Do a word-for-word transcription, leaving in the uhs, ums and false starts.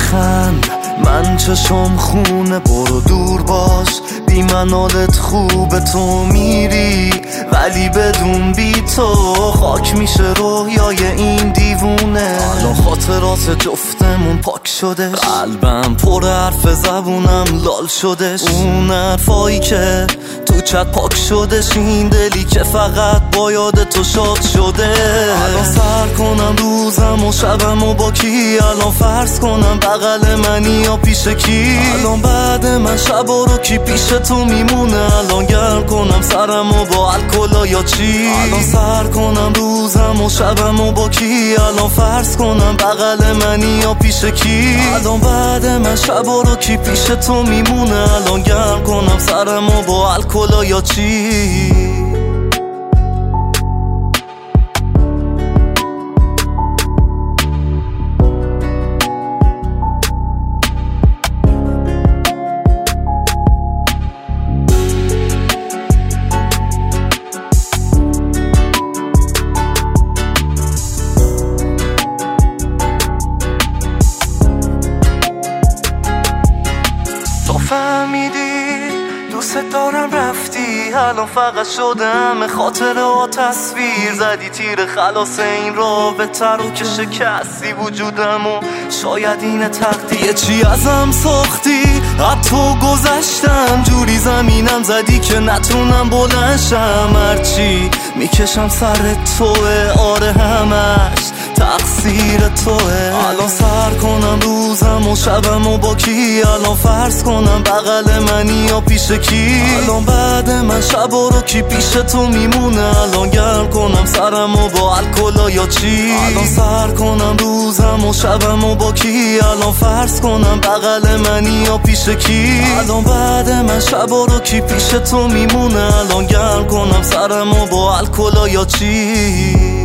نخند من چشم خونه، برو دور باش بی من حالت خوبه، تو میری ولی بدون بی تو خاک میشه رویای این دیوونه. الان خاطرات جفتمون پاک شده، قلبم پر حرف زبونم لال شدش، اون حرفایی که تو چت پاک شدش، این دلی که فقط با یاد تو شاد شده. الان سر کنم روزم و شبم و با کی، الان فرض کنم بغل منی یا پیش کی، الان بعد من شبا رو کی پیش تو میمونه، الان گرم کنم سرم و با الکلا یا چی، الان سر کنم روزم و شبم و با کی، الان فرض کنم بغل منی یا پیش کی، الان بعد من شبا رو کی پیش تو میمونه، الان گرم کنم سرم و با الکلا یا چی. فهمیدی دوست دارم رفتی، الان فقط شدم خاطره و تصویر، زدی تیر خلاص این رابطه رو که شکستی وجودم و شاید این تقدیر. چی ازم ساختی از تو گذشتم، جوری زمینم زدی که نتونم بلنشم، هرچی میکشم سر توه، آره همش تقصیر توه. الان سر کنم روزم و شبم و با کی، الان فرض کنم بغل منی یا پیش کی، الان بعد من شبا رو کی پیش تو میمونه، الان گرم کنم سرم و با الکلا یا چی، الان سر کنم روزم و شبم و با کی، الان فرض کنم بغل منی یا پیش کی، الان بعد من شبا رو کی پیش تو میمونه، الان گرم کنم سرم و با الکلا یا چی.